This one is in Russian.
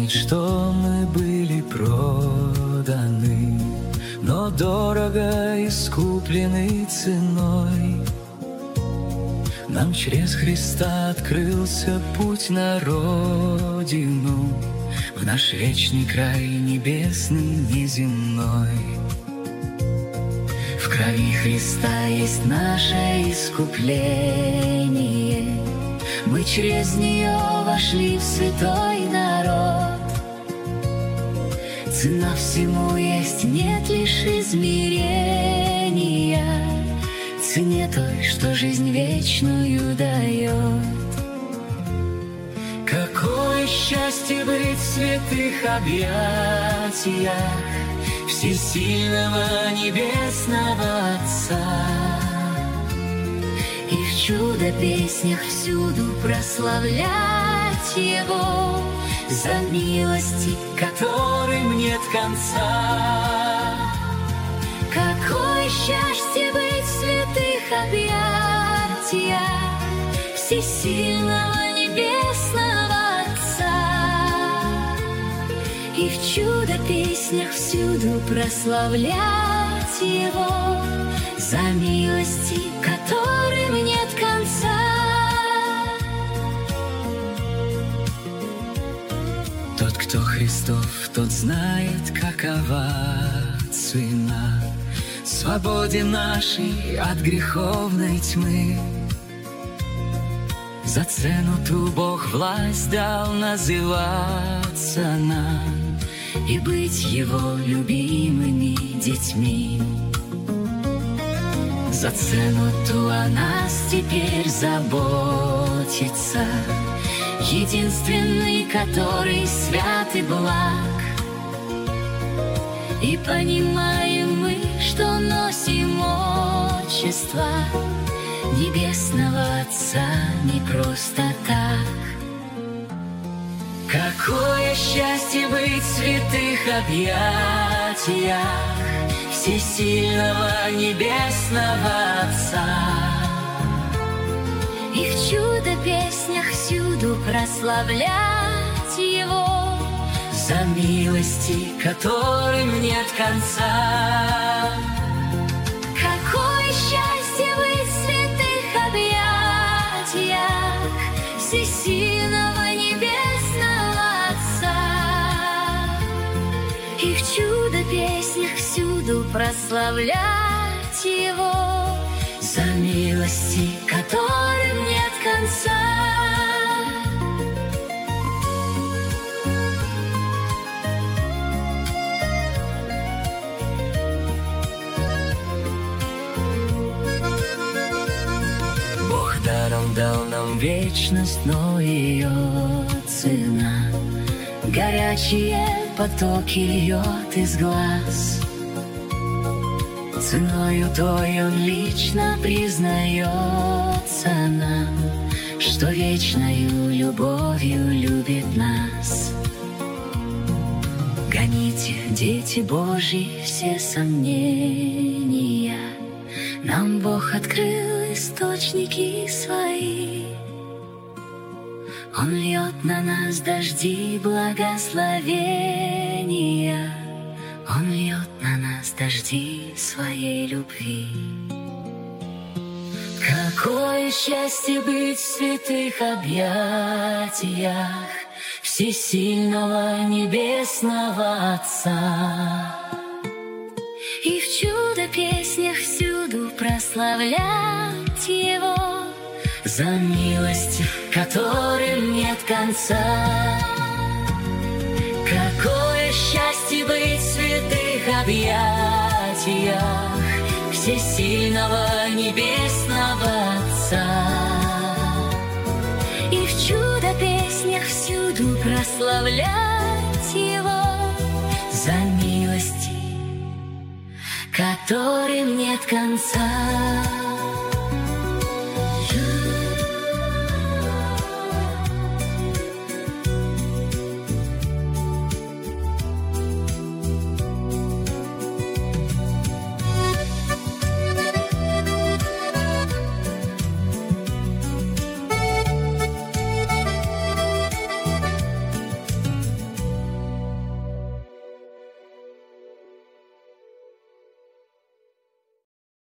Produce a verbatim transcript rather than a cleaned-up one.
помнит, что мы были проданы, но дорого искуплены ценой. Нам через Христа открылся путь на родину, в наш вечный край небесный, неземной. В крови Христа есть наше искупление, мы через нее вошли в святой народ. Цена всему есть, нет лишь измерения, цене той, что жизнь вечную дает. Какое счастье быть в святых объятиях всесильного небесного Отца, и в чудо-песнях всюду прославлять Его за милости, которым нет конца. Какое счастье быть в святых объятиях всесильного небесного Отца, и в чудо-песнях всюду прославлять Его за милости, которым нет конца. Тот, кто Христов, тот знает, какова цена свободе нашей от греховной тьмы. За цену ту Бог власть дал называться нам и быть Его любимыми детьми. За цену ту о нас теперь заботится единственный, который свят и благ. И понимаем мы, что носим отчество небесного Отца не просто так. Какое счастье быть в святых объятиях всесильного небесного Отца, и в чудо-песнях всюду прославлять Его за милости, которым нет конца. Какое счастье быть в святых объятиях всесильного небесного Отца, и в чудо-песнях всюду прославлять Его за милости, которым нет конца. Даром дал нам вечность, но ее цена горячие потоки льет из глаз. Ценою той Он лично признается нам, что вечною любовью любит нас. Гоните, дети Божьи, все сомнения, нам Бог открыл источники свои. Он льет на нас дожди благословения, Он льет на нас дожди своей любви. Какое счастье быть в святых объятиях всесильного небесного Отца, и в чудо-песнях всюду прославлять Его за милости, которым нет конца. Какое счастье быть в святых объятиях всесильного небесного Отца, и в чудо-песнях всюду прославлять Его за милости, которым нет конца.